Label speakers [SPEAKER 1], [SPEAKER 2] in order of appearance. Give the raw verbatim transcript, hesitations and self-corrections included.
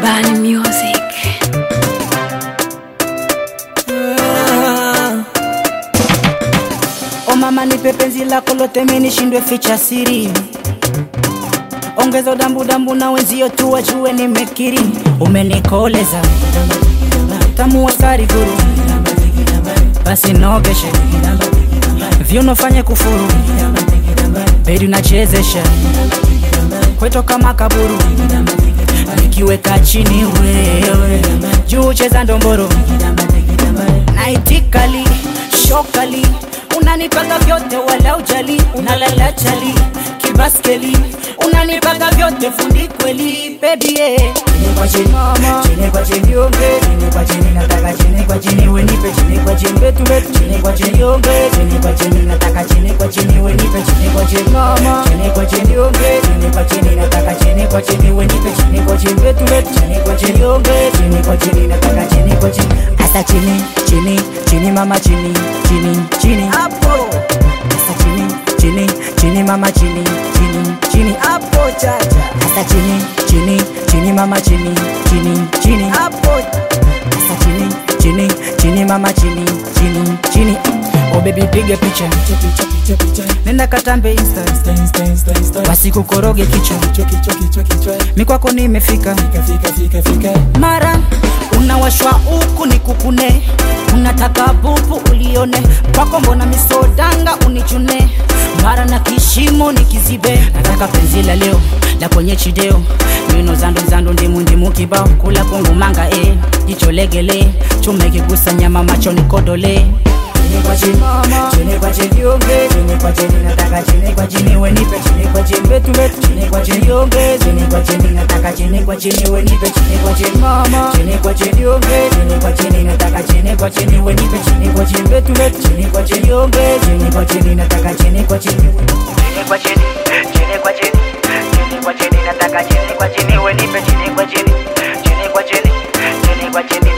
[SPEAKER 1] Bani Music.
[SPEAKER 2] O mama nipe penzi lako lote mimi nishindwe ficha siri. Ongeza dambu dambu na wenzio tu wajue nimekiri. Umenikoleza tamu wasari guru, basi nogeshe viuno fanye kufuru, bedi unachezesha kweto kama kaburu. Nikiweka chini wewe juu cheza ndomboro, naitikali shokali unanipaka vyote wala ujali, unalala chali kibaskeli unanipaka vyote fundi kweli baby eh. Chini kwa chini mama, chini kwa chini yonge, chini kwa chini nataka chini kwa chini we nipe, chini kwa chini betu betu, chini kwa chini yonge, chini kwa chini nataka chini kwa chini we nipe, chini kwa chini mama, chini kwa chini yonge, chini kwa chini nataka chini kwa chini we nipe, chini kwa chini betu betu, chini kwa chini yonge, chini kwa chini nataka chini kwa chini. Asa chini chini chini mama chini chini chini hapo. Asa chini chini chini mama chini chini chini hapo chacha. Asa chini chini chini mama chini chini chini hapo. Asa chini chini chini mama chini chini chini. Oh baby piga picha picha picha picha, nenda katambe insta insta insta insta, basi kukoroge kichwa kichwa kichwa kichwa kichwa, mikwako nimefika fika fika fika fika. Mara unawashwa huku ni kukune, unataka bubu ulione, kwako mbona misodanga unichune, mara na kishimo nikizibe. Nataka penzi la leo la kwenye chideo, mino zandu zandu ndimu ndimu kibao, kula kungu manga eh, jicho legele chume kigusa nyama macho nikodole. Chini kwa chini mama, chini kwa chini yonge, chini kwa chini nataka chini kwa chini we nipe, chini kwa chini betu betu, chini kwa chini yonge, chini kwa chini nataka chini kwa chini we nipe, chini kwa chini mama, chini kwa chini yonge, chini kwa chini nataka chini kwa chini we nipe, chini kwa chini betu betu, chini kwa chini yonge, chini kwa chini nataka chini kwa chini, chini kwa chini, chini kwa chini, chini kwa chini nataka chini kwa chini we nipe, chini kwa chini, chini kwa chini, chini kwa chini